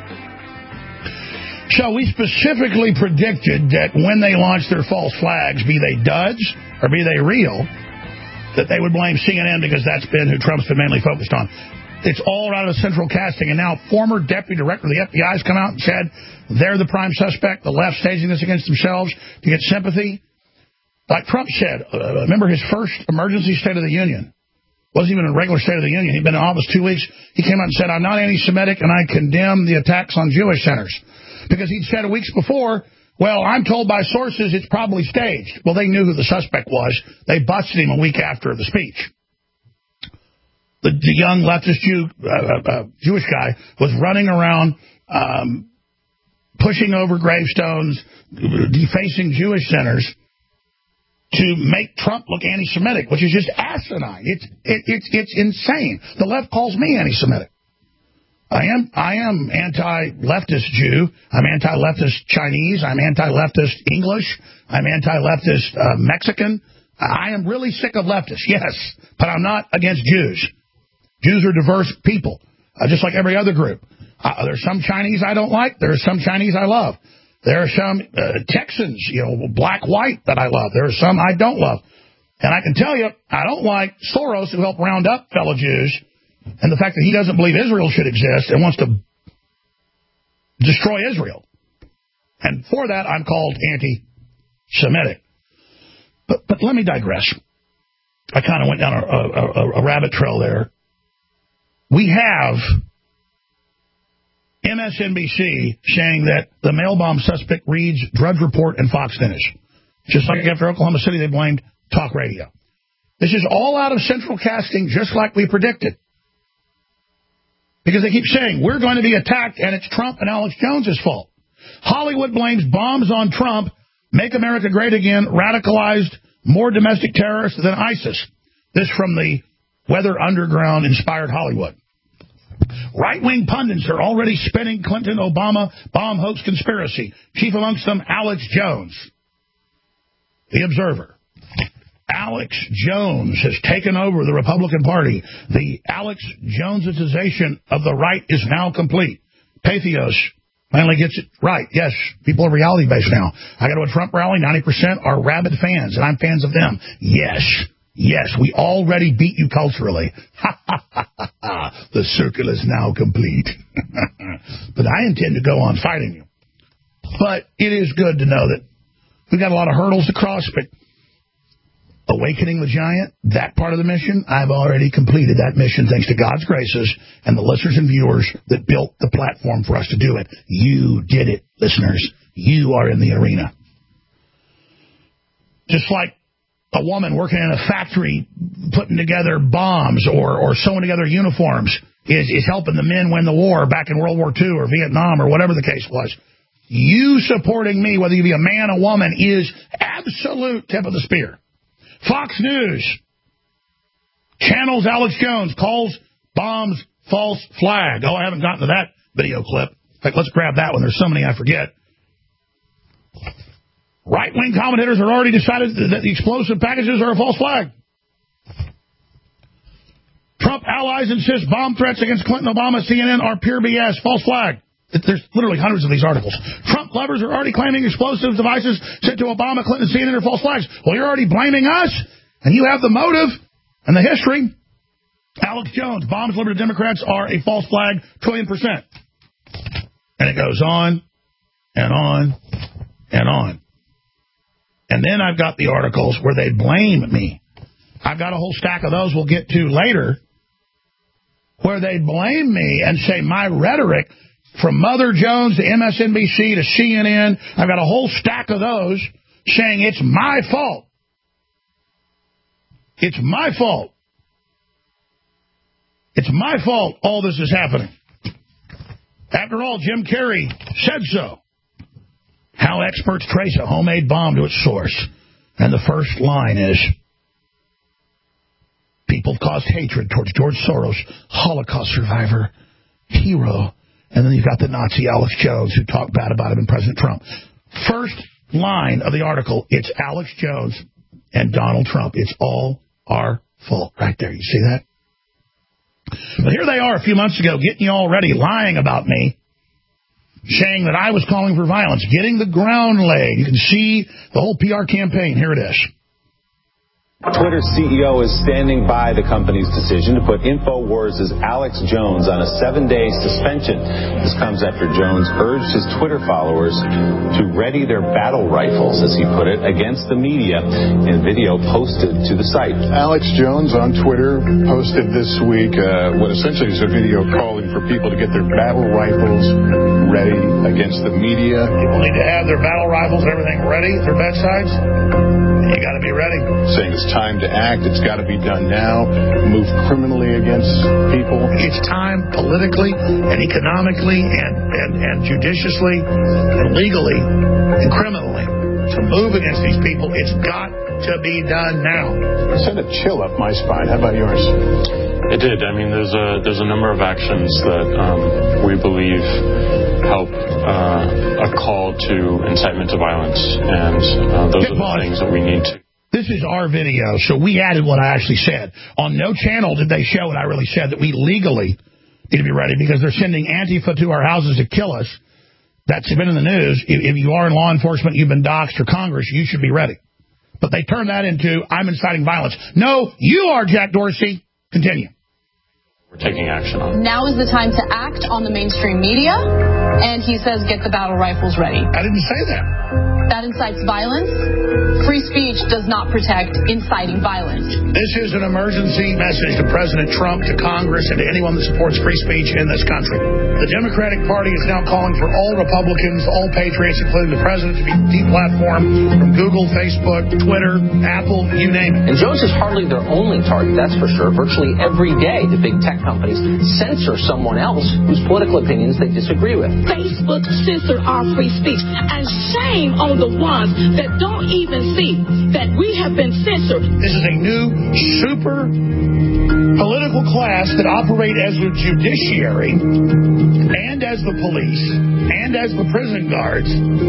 So we specifically predicted that when they launched their false flags, be they duds or be they real, that they would blame CNN because that's been who Trump's been mainly focused on. It's all out of central casting, and now former deputy director of the FBI has come out and said they're the prime suspect, the left staging this against themselves to get sympathy. Like Trump said, remember his first emergency State of the Union? Wasn't even a regular State of the Union. He'd been in office 2 weeks. He came out and said, I'm not anti-Semitic, and I condemn the attacks on Jewish centers. Because he'd said weeks before, well, I'm told by sources it's probably staged. Well, they knew who the suspect was. They busted him a week after the speech. The young leftist Jewish guy was running around pushing over gravestones, defacing Jewish centers to make Trump look anti-Semitic, which is just asinine. It's insane. The left calls me anti-Semitic. I am anti-leftist Jew. I'm anti-leftist Chinese. I'm anti-leftist English. I'm anti-leftist Mexican. I am really sick of leftists, yes, but I'm not against Jews. Jews are diverse people, just like every other group. There's some Chinese I don't like. There's some Chinese I love. There are some Texans, black, white, that I love. There are some I don't love. And I can tell you, I don't like Soros, who helped round up fellow Jews, and the fact that he doesn't believe Israel should exist and wants to destroy Israel. And for that, I'm called anti-Semitic. But let me digress. I kind of went down a rabbit trail there. We have MSNBC saying that the mail bomb suspect reads Drudge Report and Fox News. Just like after Oklahoma City, they blamed talk radio. This is all out of central casting, just like we predicted. Because they keep saying, we're going to be attacked, and it's Trump and Alex Jones' fault. Hollywood blames bombs on Trump, Make America Great Again, radicalized more domestic terrorists than ISIS. This from the Weather Underground-inspired Hollywood. Right-wing pundits are already spinning Clinton-Obama bomb hoax conspiracy. Chief amongst them, Alex Jones. The Observer. Alex Jones has taken over the Republican Party. The Alex Jonesization of the right is now complete. Pathos finally gets it right. Yes, people are reality-based now. I go to a Trump rally, 90% are rabid fans, and I'm fans of them. Yes, we already beat you culturally. The circle is now complete. But I intend to go on fighting you. But it is good to know that we've got a lot of hurdles to cross, but awakening the giant, that part of the mission, I've already completed that mission thanks to God's graces and the listeners and viewers that built the platform for us to do it. You did it, listeners. You are in the arena. Just like a woman working in a factory putting together bombs or sewing together uniforms is helping the men win the war back in World War II or Vietnam or whatever the case was. You supporting me, whether you be a man or woman, is absolute tip of the spear. Fox News channels Alex Jones, calls bombs false flag. Oh, I haven't gotten to that video clip. In fact, let's grab that one. There's so many I forget. Right-wing commentators have already decided that the explosive packages are a false flag. Trump allies insist bomb threats against Clinton, Obama, CNN are pure BS. False flag. There's literally hundreds of these articles. Trump lovers are already claiming explosive devices sent to Obama, Clinton, CNN are false flags. Well, you're already blaming us, and you have the motive and the history. Alex Jones, bombs delivered to Democrats are a false flag, trillion%. And it goes on and on and on. And then I've got the articles where they blame me. I've got a whole stack of those we'll get to later, where they blame me and say my rhetoric, from Mother Jones to MSNBC to CNN, I've got a whole stack of those saying it's my fault. It's my fault. It's my fault all this is happening. After all, Jim Carrey said so. How experts trace a homemade bomb to its source. And the first line is, people caused hatred towards George Soros, Holocaust survivor, hero. And then you've got the Nazi Alex Jones who talked bad about him and President Trump. First line of the article, it's Alex Jones and Donald Trump. It's all our fault. Right there. You see that? But here they are a few months ago getting you all ready, lying about me, saying that I was calling for violence, getting the ground laid. You can see the whole PR campaign. Here it is. Twitter's CEO is standing by the company's decision to put InfoWars' Alex Jones on a 7-day suspension. This comes after Jones urged his Twitter followers to ready their battle rifles, as he put it, against the media in a video posted to the site. Alex Jones on Twitter posted this week what essentially is a video calling for people to get their battle rifles ready against the media. People need to have their battle rifles and everything ready at their bedsides. You got to be ready. Saying it's time to act. It's got to be done now. Move criminally against people. It's time politically and economically and judiciously and legally and criminally to move against these people. It's got to be done now. It sent a chill up my spine. How about yours? It did. I mean, there's a number of actions that we believe help a call to incitement to violence, and those are the things that we need to. This this is our video, so we added what I actually said. On no channel did they show what I really said, that we legally need to be ready because they're sending Antifa to our houses to kill us. That's been in the news. If you are in law enforcement, you've been doxxed, or Congress, you should be ready. But they turned that into, I'm inciting violence. No, you are, Jack Dorsey. Continue. We're taking action on. Now is the time to act on the mainstream media, and he says get the battle rifles ready. I didn't say that. That incites violence. Free speech does not protect inciting violence. This is an emergency message to President Trump, to Congress, and to anyone that supports free speech in this country. The Democratic Party is now calling for all Republicans, all patriots, including the president, to be deplatformed from Google, Facebook, Twitter, Apple, you name it. And Jones is hardly their only target, that's for sure. Virtually every day, the big tech companies censor someone else whose political opinions they disagree with. Facebook censored our free speech, and shame on the ones that don't even see that we have been censored. This is a new super political class that operate as the judiciary and as the police and as the prison guards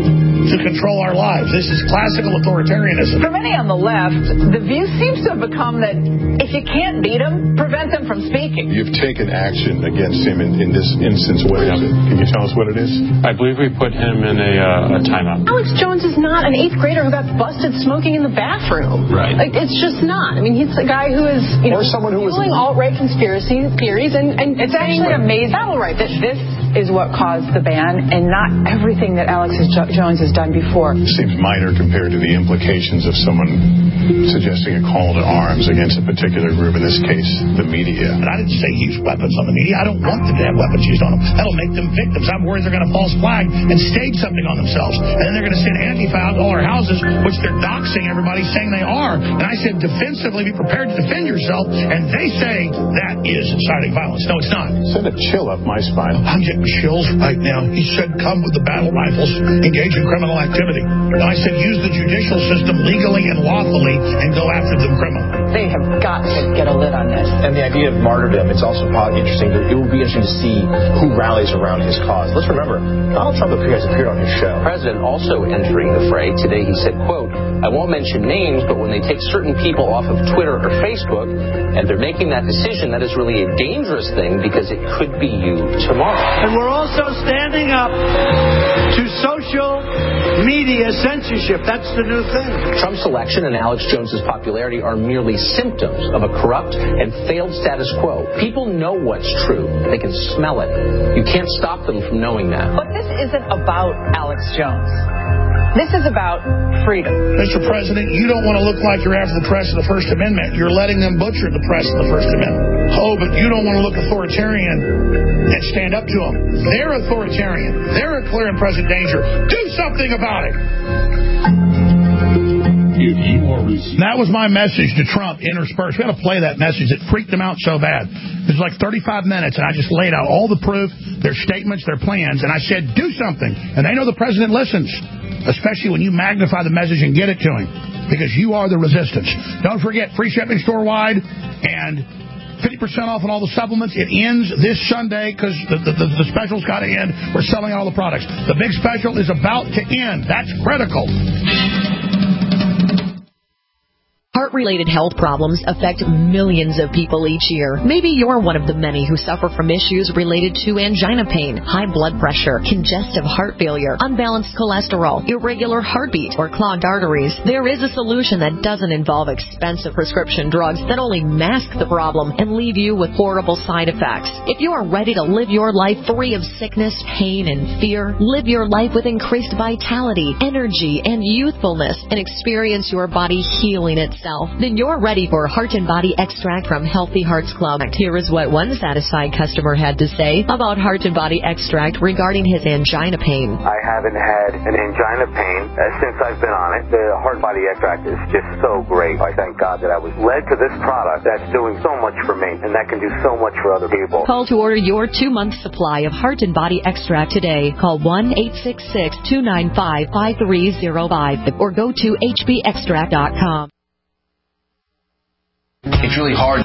to control our lives. This is classical authoritarianism. For many on the left, the view seems to have become that if you can't beat them, prevent them from speaking. You've taken action against him in this instance. What is it? Can you tell us what it is? I believe we put him in a timeout. Alex Jones is not an 8th grader who got busted smoking in the bathroom. Right. Like, it's just not. I mean, he's a guy who is, or someone who was alt-right conspiracy theories, and it's actually amazing. Battle right. This is what caused the ban, and not everything that Alex Jones has done before. It seems minor compared to the implications of someone suggesting a call to arms against a particular group, in this case, the media. And I didn't say use weapons on the media. I don't want them to have weapons used on them. That'll make them victims. I'm worried they're going to false flag and stage something on themselves. And then they're going to send Antifa out to all our houses, which they're doxing everybody, saying they are. And I said, defensively, be prepared to defend yourself. And they say that is inciting violence. No, it's not. Send a chill up my spine. I'm getting chills right now. He said, come with the battle rifles, engage in criminal activity. And I said, use the judicial system legally and lawfully and go after them criminally. They have got to get a lid on this. And the idea of martyrdom, it's also probably interesting. It will be interesting to see who rallies around his cause. Let's remember, Donald Trump has appeared on his show. The president also entering the fray. Today he said, quote, I won't mention names, but when they take certain people off of Twitter or Facebook and they're making that decision, that is really a dangerous thing because it could be you tomorrow. And we're also standing up to social media censorship. That's the new thing. Trump's election and Alex Jones's popularity are merely symptoms of a corrupt and failed status quo. People know what's true. They can smell it. You can't stop them from knowing that. But this isn't about Alex Jones. This is about freedom. Mr. President, you don't want to look like you're after the press of the First Amendment. You're letting them butcher the press of the First Amendment. Oh, but you don't want to look authoritarian and stand up to them. They're authoritarian. They're a clear and present danger. Do something about it. That was my message to Trump, interspersed. We had to play that message. It freaked them out so bad. It was like 35 minutes, and I just laid out all the proof, their statements, their plans, and I said, do something. And they know the president listens, especially when you magnify the message and get it to him, because you are the resistance. Don't forget, free shipping store-wide, and 50% off on all the supplements. It ends this Sunday because the special's got to end. We're selling all the products. The big special is about to end. That's critical. Heart-related health problems affect millions of people each year. Maybe you're one of the many who suffer from issues related to angina pain, high blood pressure, congestive heart failure, unbalanced cholesterol, irregular heartbeat, or clogged arteries. There is a solution that doesn't involve expensive prescription drugs that only mask the problem and leave you with horrible side effects. If you are ready to live your life free of sickness, pain, and fear, live your life with increased vitality, energy, and youthfulness, and experience your body healing itself, then you're ready for Heart and Body Extract from Healthy Hearts Club. Here is what one satisfied customer had to say about Heart and Body Extract regarding his angina pain. I haven't had an angina pain since I've been on it. The Heart and Body Extract is just so great. I thank God that I was led to this product that's doing so much for me and that can do so much for other people. Call to order your 2-month supply of Heart and Body Extract today. Call 1-866-295-5305 or go to hbextract.com. It's really hard